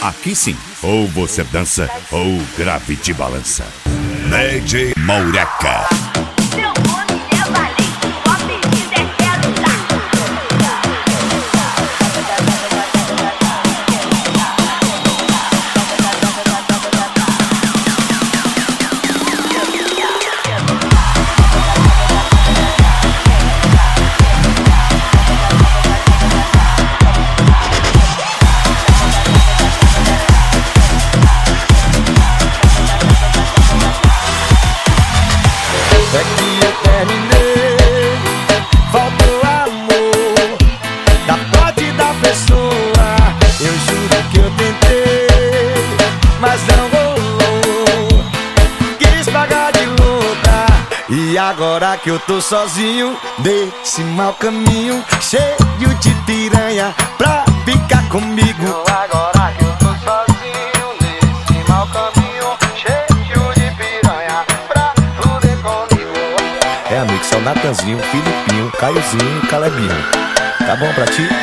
Aqui sim, ou você dança ou grave te balança. DJ Maureca. Seu nome é Valente, o apelido é Quero Dar. É que eu terminei, faltou amor da parte da pessoa. Eu juro que eu tentei, mas não rolou. Quis pagar de louca, e agora que eu tô sozinho desse mau caminho, cheio de piranha pra ficar comigo. Agora que eu tô sozinho nesse mau caminho, cheio de piranha pra fuder comigo. É, amigo, são Natanzinho, Filipinho, Caiozinho e Calebinho. Tá bom pra ti?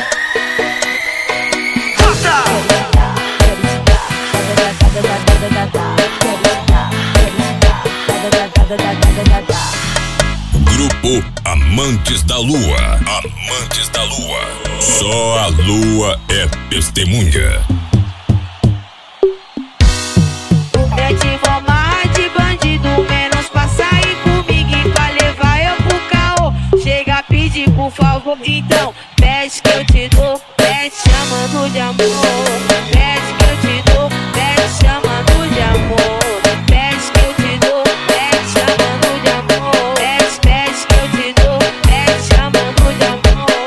Grupo Amantes da Lua. Amantes da Lua. Só a lua é testemunha. É de formar de bandido, menos pra sair comigo e pra levar eu pro caô. Chega a pedir por favor, então pede que eu te dou, pede chamando de amor. Pede que eu te dou, pede chamando de amor. Pede que eu te dou, pede chamando de amor. Pede que eu te dou, pede chamando de amor.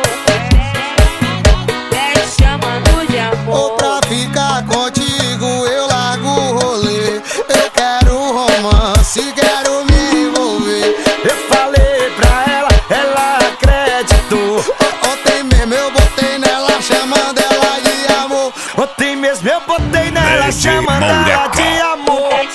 Pede chamando de amor. Ou pra ficar contigo eu largo o rolê. Eu quero romance, quero me envolver. Eu falei pra ela acreditou. Ontem mesmo eu botei nela, chamando ela de amor. Ontem mesmo eu botei nela, DJ chamando ela de Maureca. amor.